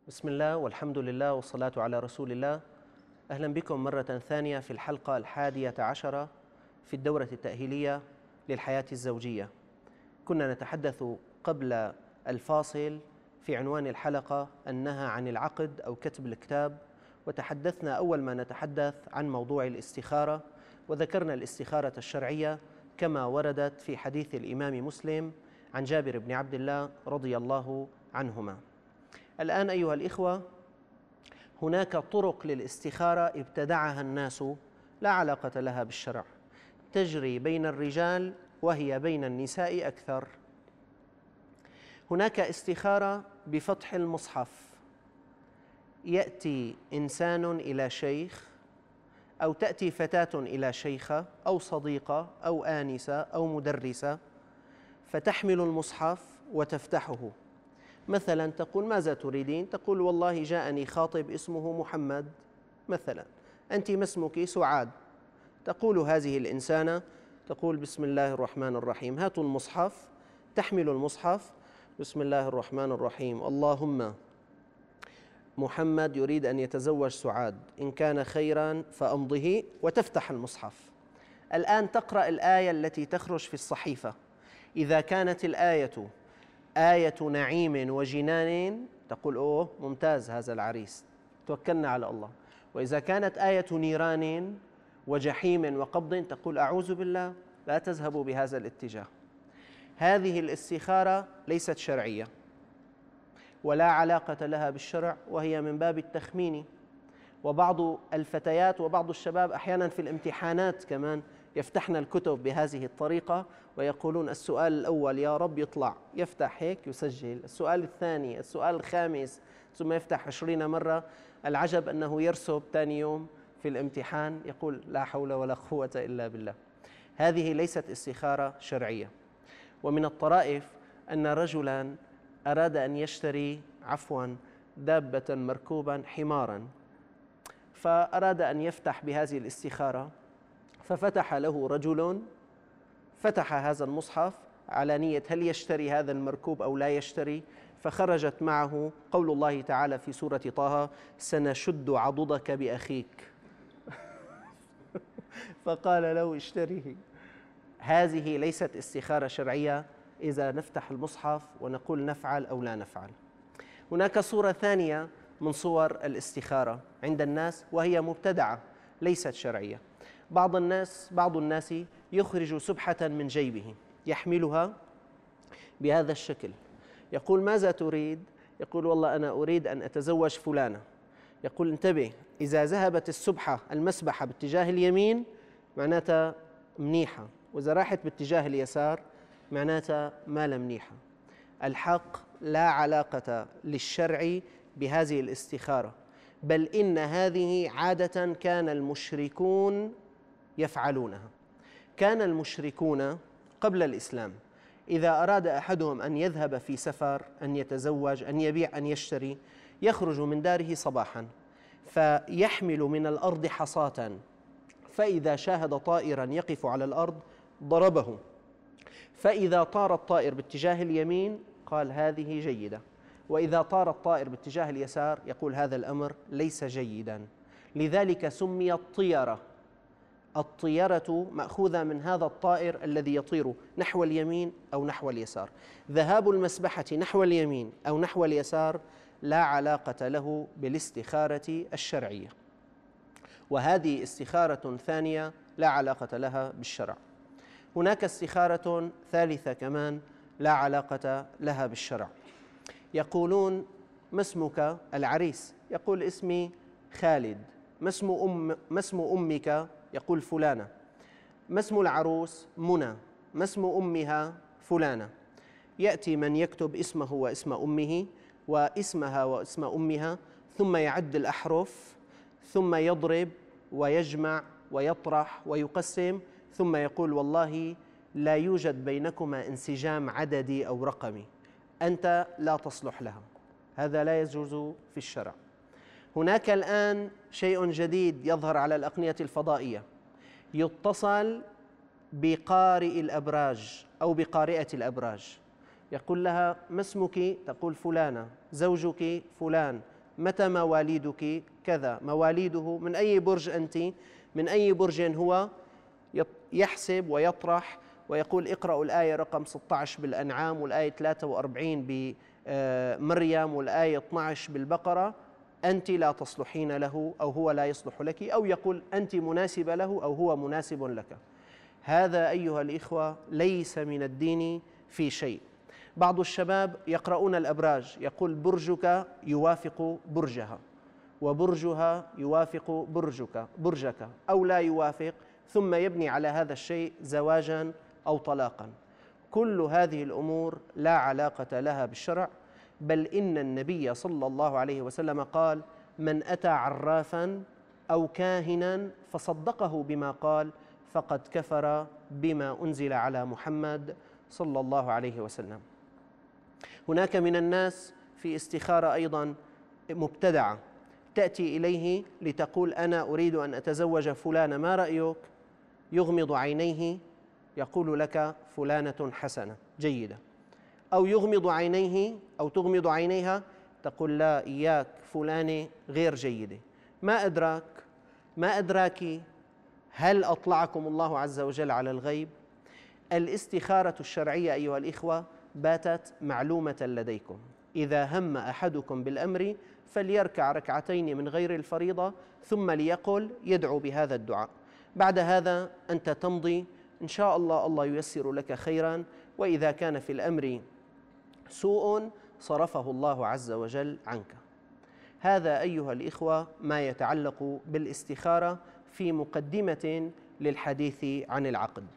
بسم الله والحمد لله والصلاة على رسول الله. أهلا بكم مرة ثانية في الحلقة 11 في الدورة التأهيلية للحياة الزوجية. كنا نتحدث قبل الفاصل في عنوان الحلقة النهى عن العقد أو كتب الكتاب، وتحدثنا أول ما نتحدث عن موضوع الاستخارة، وذكرنا الاستخارة الشرعية كما وردت في حديث الإمام مسلم عن جابر بن عبد الله رضي الله عنهما. الآن أيها الإخوة، هناك طرق للاستخارة ابتدعها الناس لا علاقة لها بالشرع، تجري بين الرجال وهي بين النساء أكثر. هناك استخارة بفتح المصحف، يأتي إنسان إلى شيخ أو تأتي فتاة إلى شيخة أو صديقة أو آنسة أو مدرسة، فتحمل المصحف وتفتحه. مثلا تقول: ماذا تريدين؟ تقول: والله جاءني خاطب اسمه محمد مثلا، أنت ما اسمك؟ سعاد. تقول هذه الإنسانة، تقول: بسم الله الرحمن الرحيم، هاتوا المصحف. تحمل المصحف، بسم الله الرحمن الرحيم، اللهم محمد يريد أن يتزوج سعاد، إن كان خيرا فأمضه، وتفتح المصحف. الآن تقرأ الآية التي تخرج في الصحيفة. إذا كانت الآية آية نعيم وجنان تقول: أوه ممتاز هذا العريس، توكلنا على الله. وإذا كانت آية نيران وجحيم وقبض تقول: أعوذ بالله، لا تذهبوا بهذا الاتجاه. هذه الاستخارة ليست شرعية ولا علاقة لها بالشرع، وهي من باب التخمين. وبعض الفتيات وبعض الشباب أحيانا في الامتحانات كمان يفتحن الكتب بهذه الطريقة ويقولون: السؤال الأول يا رب يطلع، يفتح هيك يسجل، السؤال الثاني، السؤال الخامس، ثم يفتح 20 مرة. العجب أنه يرسب ثاني يوم في الامتحان يقول: لا حول ولا قوة إلا بالله. هذه ليست استخارة شرعية. ومن الطرائف أن رجلا أراد أن يشتري دابة مركوبا حمارا، فأراد أن يفتح بهذه الاستخارة، ففتح له رجل، فتح هذا المصحف على نية هل يشتري هذا المركوب أو لا يشتري، فخرجت معه قول الله تعالى في سورة طه: سنشد عضدك بأخيك. فقال له: اشتريه. هذه ليست استخارة شرعية إذا نفتح المصحف ونقول نفعل أو لا نفعل. هناك صورة ثانية من صور الاستخارة عند الناس وهي مبتدعة ليست شرعية. بعض الناس يخرج سبحة من جيبه، يحملها بهذا الشكل، يقول: ماذا تريد؟ يقول: والله أنا أريد أن أتزوج فلانة. يقول: انتبه، إذا ذهبت السبحة المسبحة باتجاه اليمين معناتها منيحة، وإذا راحت باتجاه اليسار معناتها ما لا منيحة. الحق لا علاقة للشرع بهذه الاستخارة، بل إن هذه عادة كان المشركون يفعلونها. كان المشركون قبل الإسلام إذا أراد أحدهم أن يذهب في سفر، أن يتزوج، أن يبيع، أن يشتري، يخرج من داره صباحا فيحمل من الأرض حصاة، فإذا شاهد طائرا يقف على الأرض ضربه، فإذا طار الطائر باتجاه اليمين قال: هذه جيدة، وإذا طار الطائر باتجاه اليسار يقول: هذا الأمر ليس جيدا. لذلك سميت طيرة. الطيرة مأخوذة من هذا الطائر الذي يطير نحو اليمين أو نحو اليسار. ذهاب المسبحة نحو اليمين أو نحو اليسار لا علاقة له بالاستخارة الشرعية، وهذه استخارة ثانية لا علاقة لها بالشرع. هناك استخارة ثالثة كمان لا علاقة لها بالشرع. يقولون: ما اسمك؟ العريس يقول: اسمي خالد. ما اسم أمك؟ يقول: فلانة. ما اسم العروس؟ منى. ما اسم أمها؟ فلانة. يأتي من يكتب اسمه واسم أمه واسمها واسم أمها، ثم يعد الأحرف، ثم يضرب ويجمع ويطرح ويقسم، ثم يقول: والله لا يوجد بينكما انسجام عددي أو رقمي، أنت لا تصلح لها. هذا لا يجوز في الشرع. هناك الآن شيء جديد يظهر على الأقنية الفضائية، يتصل بقارئ الأبراج أو بقارئة الأبراج، يقول لها: ما اسمك؟ تقول: فلانة. زوجك؟ فلان. متى مواليدك؟ كذا. مواليده من أي برج أنت؟ من أي برج هو؟ يحسب ويطرح ويقول اقرأوا الآية رقم 16 بالأنعام، والآية 43 بمريم، والآية 12 بالبقرة، أنت لا تصلحين له أو هو لا يصلح لك، أو يقول أنت مناسبة له أو هو مناسب لك. هذا أيها الإخوة ليس من الدين في شيء. بعض الشباب يقرؤون الأبراج، يقول برجك يوافق برجها، وبرجها يوافق برجك أو لا يوافق، ثم يبني على هذا الشيء زواجا أو طلاقا. كل هذه الأمور لا علاقة لها بالشرع، بل إن النبي صلى الله عليه وسلم قال: من أتى عرافا أو كاهنا فصدقه بما قال فقد كفر بما أنزل على محمد صلى الله عليه وسلم. هناك من الناس في استخارة أيضا مبتدعة، تأتي إليه لتقول أنا أريد أن أتزوج فلانة، ما رأيك؟ يغمض عينيه يقول لك فلانة حسنة جيدة، أو يغمض عينيه أو تغمض عينيها تقول لا إياك فلانة غير جيدة. ما أدراك؟ ما أدراك؟ هل أطلعكم الله عز وجل على الغيب؟ الاستخارة الشرعية أيها الإخوة باتت معلومة لديكم. إذا هم أحدكم بالأمر فليركع ركعتين من غير الفريضة ثم ليقل يدعو بهذا الدعاء. بعد هذا أنت تمضي، إن شاء الله الله ييسر لك خيرا، وإذا كان في الأمر سوء صرفه الله عز وجل عنك. هذا أيها الإخوة ما يتعلق بالاستخارة في مقدمة للحديث عن العقد.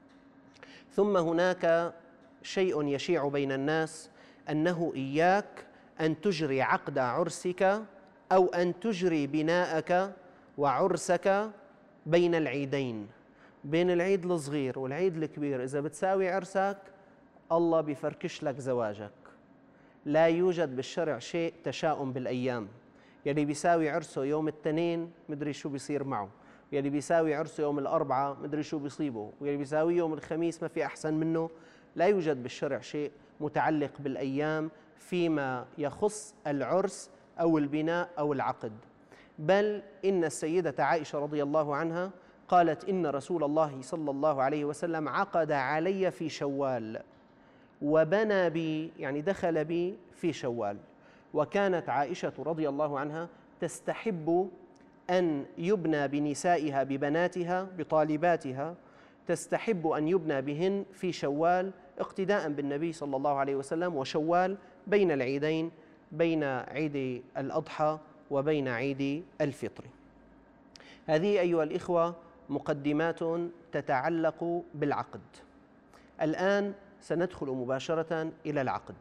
ثم هناك شيء يشيع بين الناس أنه إياك أن تجري عقد عرسك أو أن تجري بناءك وعرسك بين العيدين، بين العيد الصغير والعيد الكبير. إذا بتساوي عرسك الله بيفركش لك زواجك. لا يوجد بالشرع شيء تشاؤم بالأيام. يلي بيساوي عرسه يوم الاثنين مدري شو بيصير معه، يلي بيساوي عرسه يوم الأربعاء مدري شو بيصيبه، ويلي بيساوي يوم الخميس ما في أحسن منه. لا يوجد بالشرع شيء متعلق بالأيام فيما يخص العرس أو البناء أو العقد. بل إن السيدة عائشة رضي الله عنها قالت إن رسول الله صلى الله عليه وسلم عقد علي في شوال وبنى بي، يعني دخل بي في شوال. وكانت عائشة رضي الله عنها تستحب أن يبنى بنسائها ببناتها بطالباتها، تستحب أن يبنى بهن في شوال اقتداء بالنبي صلى الله عليه وسلم. وشوال بين العيدين، بين عيد الأضحى وبين عيد الفطر. هذه أيها الإخوة مقدمات تتعلق بالعقد. الآن سندخل مباشرة إلى العقد.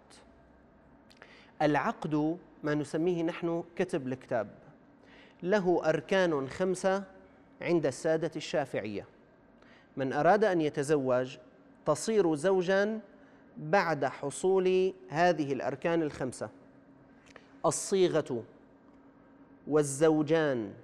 العقد ما نسميه نحن كتب الكتاب، له أركان 5 عند السادة الشافعية. من أراد أن يتزوج تصير زوجاً بعد حصول هذه الأركان 5: الصيغة والزوجان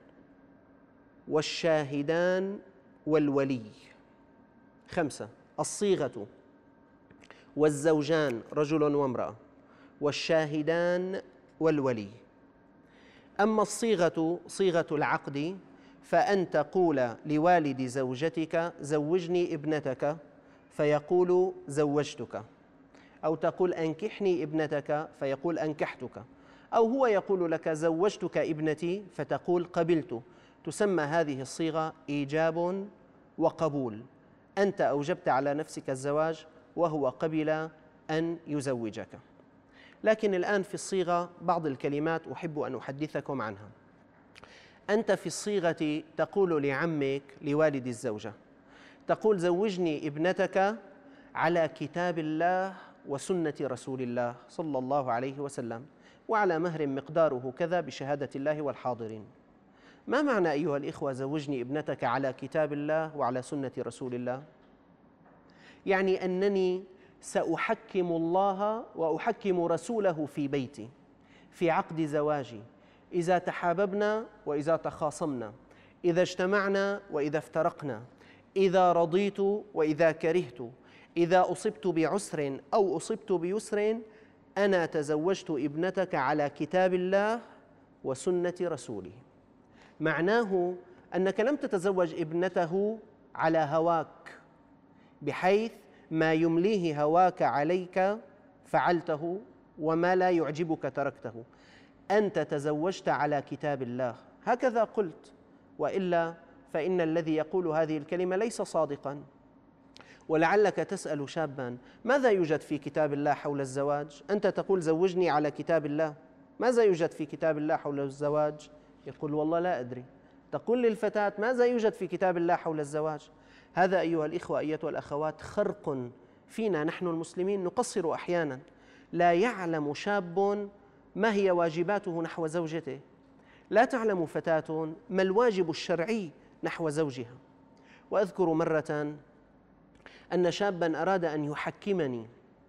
والشاهدان والولي. 5: الصيغة والزوجان رجل وامرأة، والشاهدان والولي. أما الصيغة صيغة العقد فأن تقول لوالد زوجتك زوجني ابنتك فيقول زوجتك، أو تقول أنكحني ابنتك فيقول أنكحتك، أو هو يقول لك زوجتك ابنتي فتقول قبلت. تسمى هذه الصيغة إيجاب وقبول. أنت أوجبت على نفسك الزواج وهو قبل أن يزوجك. لكن الآن في الصيغة بعض الكلمات أحب أن أحدثكم عنها. أنت في الصيغة تقول لعمك لوالد الزوجة، تقول زوجني ابنتك على كتاب الله وسنة رسول الله صلى الله عليه وسلم، وعلى مهر مقداره كذا بشهادة الله والحاضرين. ما معنى أيها الإخوة زوجني ابنتك على كتاب الله وعلى سنة رسول الله؟ يعني أنني سأحكم الله وأحكم رسوله في بيتي في عقد زواجي، إذا تحاببنا وإذا تخاصمنا، إذا اجتمعنا وإذا افترقنا، إذا رضيت وإذا كرهت، إذا أصبت بعسر أو أصبت بيسر، أنا تزوجت ابنتك على كتاب الله وسنة رسوله. معناه أنك لم تتزوج ابنته على هواك، بحيث ما يمليه هواك عليك فعلته وما لا يعجبك تركته. أنت تزوجت على كتاب الله، هكذا قلت، وإلا فإن الذي يقول هذه الكلمة ليس صادقا. ولعلك تسأل شابا: ماذا يوجد في كتاب الله حول الزواج؟ أنت تقول زوجني على كتاب الله، ماذا يوجد في كتاب الله حول الزواج؟ يقول: والله لا أدري. تقول للفتاة: ماذا يوجد في كتاب الله حول الزواج؟ هذا أيها الإخوة أيتها الأخوات خرق فينا نحن المسلمين، نقصر أحيانا. لا يعلم شاب ما هي واجباته نحو زوجته، لا تعلم فتاة ما الواجب الشرعي نحو زوجها. وأذكر مرة أن شابا أراد أن يحكمني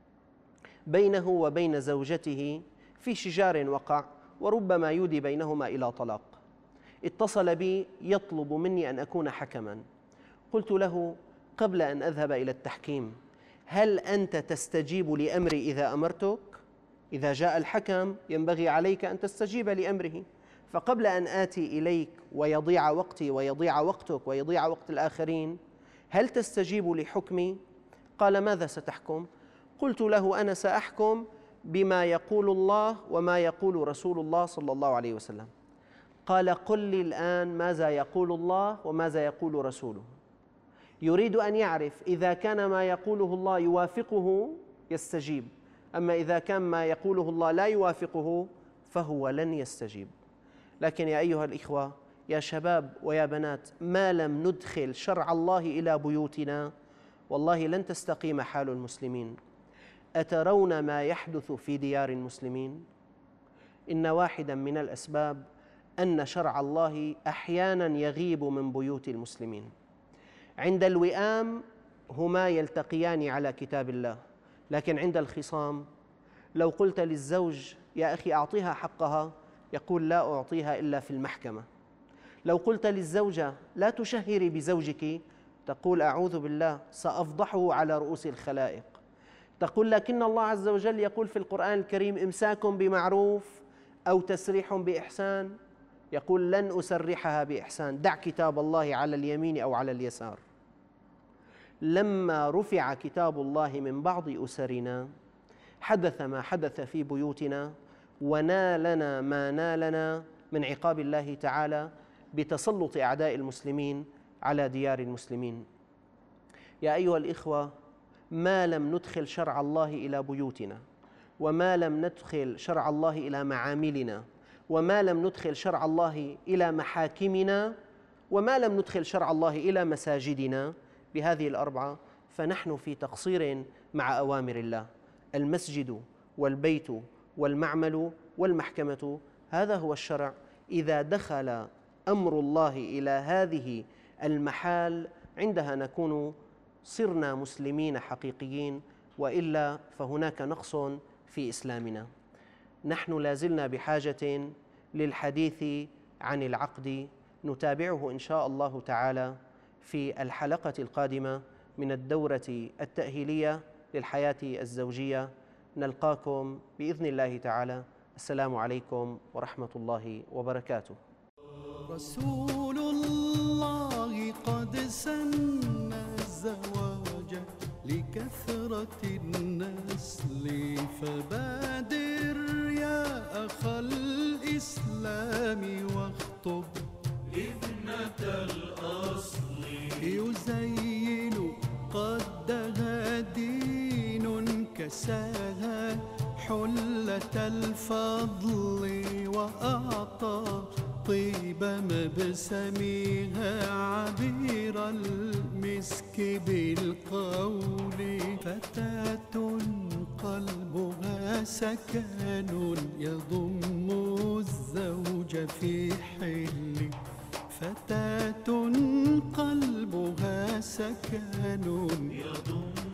بينه وبين زوجته في شجار وقع، وربما يودي بينهما إلى طلاق. اتصل بي يطلب مني أن أكون حكما. قلت له قبل أن أذهب إلى التحكيم: هل أنت تستجيب لأمري إذا أمرتك؟ إذا جاء الحكم ينبغي عليك أن تستجيب لأمره، فقبل أن آتي إليك ويضيع وقتي ويضيع وقتك ويضيع وقت الآخرين، هل تستجيب لحكمي؟ قال: ماذا ستحكم؟ قلت له: أنا سأحكم بما يقول الله وما يقول رسول الله صلى الله عليه وسلم. قال: قل لي الآن ماذا يقول الله وماذا يقول رسوله. يريد أن يعرف إذا كان ما يقوله الله يوافقه يستجيب، أما إذا كان ما يقوله الله لا يوافقه فهو لن يستجيب. لكن يا أيها الإخوة، يا شباب ويا بنات، ما لم ندخل شرع الله إلى بيوتنا والله لن تستقيم حال المسلمين. أترون ما يحدث في ديار المسلمين؟ إن واحدا من الأسباب أن شرع الله أحيانا يغيب من بيوت المسلمين. عند الوئام هما يلتقيان على كتاب الله، لكن عند الخصام لو قلت للزوج: يا أخي أعطيها حقها، يقول: لا أعطيها إلا في المحكمة. لو قلت للزوجة: لا تشهري بزوجك، تقول: أعوذ بالله سأفضحه على رؤوس الخلائق. تقول: لكن الله عز وجل يقول في القرآن الكريم: إمساك بمعروف أو تسريح بإحسان. يقول: لن أسرحها بإحسان، دع كتاب الله على اليمين أو على اليسار. لما رفع كتاب الله من بعض أسرنا حدث ما حدث في بيوتنا، ونالنا ما نالنا من عقاب الله تعالى بتسلط أعداء المسلمين على ديار المسلمين. يا أيها الإخوة، ما لم ندخل شرع الله إلى بيوتنا، وما لم ندخل شرع الله إلى معاملنا، وما لم ندخل شرع الله إلى محاكمنا، وما لم ندخل شرع الله إلى مساجدنا، بهذه الأربعة فنحن في تقصير مع أوامر الله. المسجد والبيت والمعمل والمحكمة، هذا هو الشرع. إذا دخل أمر الله إلى هذه المحال عندها نكون صرنا مسلمين حقيقيين، وإلا فهناك نقص في إسلامنا. نحن لازلنا بحاجة للحديث عن العقد، نتابعه إن شاء الله تعالى في الحلقة القادمة من الدورة التأهيلية للحياة الزوجية. نلقاكم بإذن الله تعالى. السلام عليكم ورحمة الله وبركاته. رسول الله قد سن الزواج لكثرة النسل، فبادر يا أخ الإسلام واخطب ابنة الأصل. يزين قدها دين كساها حلة الفضل، وأعطى طيب مبسمها عبير المسك بالقول. فتاة قلبها سكن يضم الزوج في حل، فتاة قلبها سكن يضم